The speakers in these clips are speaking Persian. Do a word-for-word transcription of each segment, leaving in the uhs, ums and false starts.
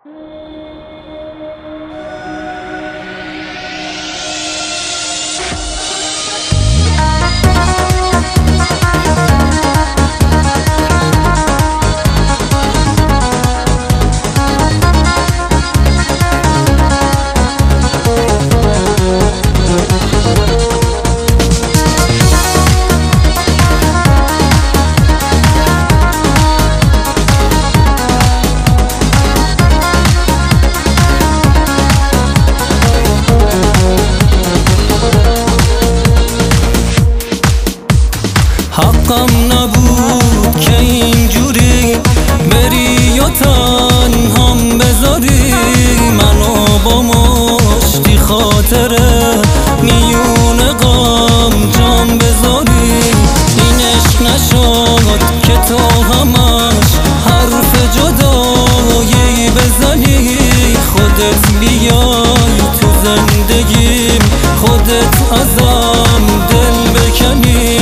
حقم نبود که اینجوری بری و تنهام بذاری منو با مشتی خاطره میون غم جام بذاری. این عشق نشد که تو همش حرف جدایی بزنی، خودت بیای تو زندگیم، خودت ازم دل بکنی.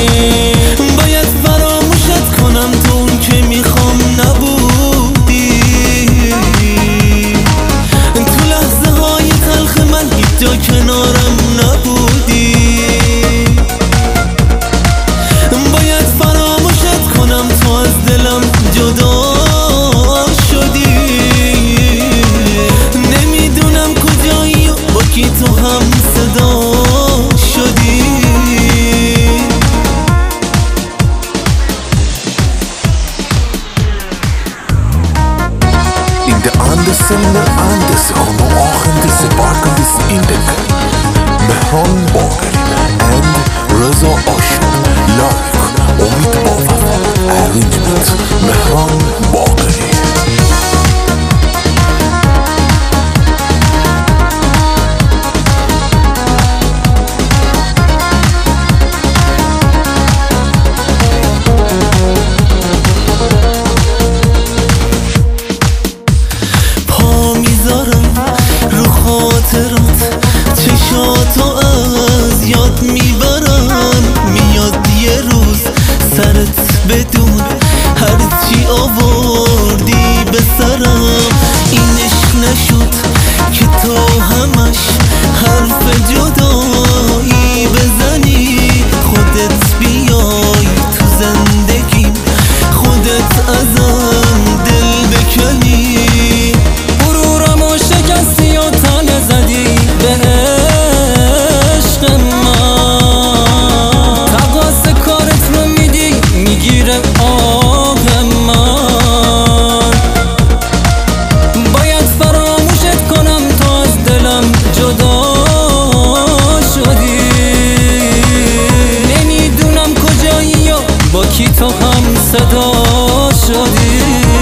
کنارم نبودی باید فراموشت کنم، تو از دلم جدا شدی. نمیدونم کجایی و با کی تو هم صدا شدی. In de Andersen Andes Hono Achendese Barkendese Indeke Mehran Bageri and Reza Ashur Like Omid Bava Arrangement Mehran Bageri. چشاتو از یاد میبرم، میاد یه روز سرت بدون هرچی آوردی به سرم. این عشق نشد که تو همش حرف جدایی بزنی، خودت بیای تو زندگیم، خودت ازم دل بکنی. غرورمو شکستی و تنه زدی به عشق من، تقاص کارت رو میدی میگیره آه من. باید فراموشت کنم، تو از دلم جدا شدی. نمیدونم کجایی و با کی تو هم صدا شدی.